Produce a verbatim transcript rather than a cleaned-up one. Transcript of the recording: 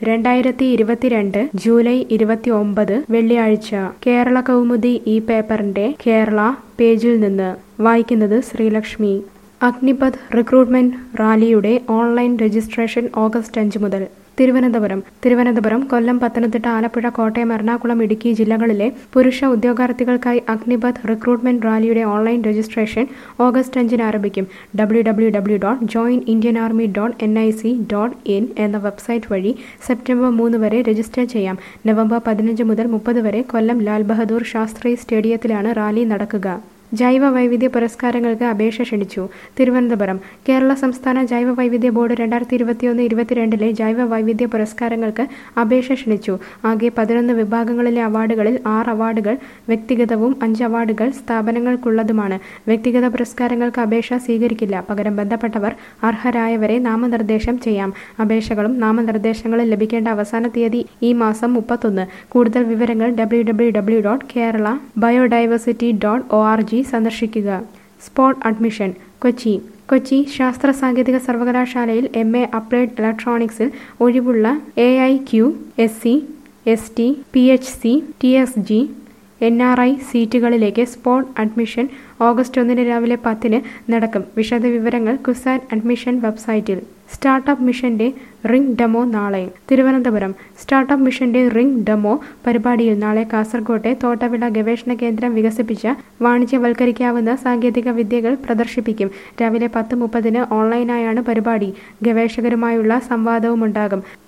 രണ്ടായിരത്തി ഇരുപത്തിരണ്ട് ജൂലൈ ഇരുപത്തിയൊമ്പത് വെള്ളിയാഴ്ച കേരള കൗമുദി ഈ പേപ്പറിന്റെ കേരള പേജിൽ നിന്ന് വായിക്കുന്നത് ശ്രീലക്ഷ്മി. അഗ്നിപഥ് റിക്രൂട്ട്മെന്റ് റാലിയുടെ ഓൺലൈൻ രജിസ്ട്രേഷൻ ഓഗസ്റ്റ് അഞ്ച് മുതൽ. തിരുവനന്തപുരം തിരുവനന്തപുരം കൊല്ലം, പത്തനംതിട്ട, ആലപ്പുഴ, കോട്ടയം, എറണാകുളം, ഇടുക്കി ജില്ലകളിലെ പുരുഷ ഉദ്യോഗാർത്ഥികൾക്കായി അഗ്നിപഥ് റിക്രൂട്ട്മെന്റ് റാലിയുടെ ഓൺലൈൻ രജിസ്ട്രേഷൻ ഓഗസ്റ്റ് അഞ്ചിന് ആരംഭിക്കും. W W W dot join Indian army dot N I C dot in എന്ന വെബ്സൈറ്റ് വഴി സെപ്റ്റംബർ മൂന്ന് വരെ രജിസ്റ്റർ ചെയ്യാം. നവംബർ പതിനഞ്ച് മുതൽ മുപ്പത് വരെ കൊല്ലം ലാൽ ബഹദൂർ ശാസ്ത്രി സ്റ്റേഡിയത്തിലാണ് റാലി നടക്കുക. ജൈവ വൈവിധ്യ പുരസ്കാരങ്ങൾക്ക് അപേക്ഷ ക്ഷണിച്ചു. തിരുവനന്തപുരം കേരള സംസ്ഥാന ജൈവ വൈവിധ്യ ബോർഡ് രണ്ടായിരത്തി ഇരുപത്തിയൊന്ന് ഇരുപത്തിരണ്ടിലെ ജൈവ വൈവിധ്യ പുരസ്കാരങ്ങൾക്ക് അപേക്ഷ ക്ഷണിച്ചു. ആകെ പതിനൊന്ന് വിഭാഗങ്ങളിലെ അവാർഡുകളിൽ ആറ് അവാർഡുകൾ വ്യക്തിഗതവും അഞ്ച് അവാർഡുകൾ സ്ഥാപനങ്ങൾക്കുള്ളതുമാണ്. വ്യക്തിഗത പുരസ്കാരങ്ങൾക്ക് അപേക്ഷ സ്വീകരിക്കില്ല. പകരം ബന്ധപ്പെട്ടവർ അർഹരായവരെ നാമനിർദ്ദേശം ചെയ്യാം. അപേക്ഷകളും നാമനിർദ്ദേശങ്ങളും ലഭിക്കേണ്ട അവസാന തീയതി ഈ മാസം മുപ്പത്തൊന്ന്. കൂടുതൽ വിവരങ്ങൾ W W W dot Kerala biodiversity dot O R G സന്ദർശിക്കുക. സ്പോട്ട് അഡ്മിഷൻ കൊച്ചി കൊച്ചി ശാസ്ത്ര സാങ്കേതിക സർവകലാശാലയിൽ എം എ അപ്ലൈഡ് ഇലക്ട്രോണിക്സിൽ ഒഴിവുള്ള A I Q, S C, S T, P H C, T S G, N R I സീറ്റുകളിലേക്ക് സ്പോട്ട് അഡ്മിഷൻ ഓഗസ്റ്റ് ഒന്നിന് രാവിലെ പത്തിന് നടക്കും. വിശദവിവരങ്ങൾ കുസാറ്റ് അഡ്മിഷൻ വെബ്സൈറ്റിൽ. സ്റ്റാർട്ടപ്പ് മിഷന്റെ റിംഗ് ഡെമോ നാളെ. തിരുവനന്തപുരം സ്റ്റാർട്ടപ്പ് മിഷന്റെ റിംഗ് ഡെമോ പരിപാടിയിൽ നാളെ കാസർകോട്ടെ തോട്ടവിള ഗവേഷണ കേന്ദ്രം വികസിപ്പിച്ച വാണിജ്യവൽക്കരിക്കാവുന്ന സാങ്കേതിക വിദ്യകൾ പ്രദർശിപ്പിക്കും. രാവിലെ പത്ത് മുപ്പതിന് ഓൺലൈനായാണ് പരിപാടി. ഗവേഷകരുമായുള്ള സംവാദവുമുണ്ടാകും.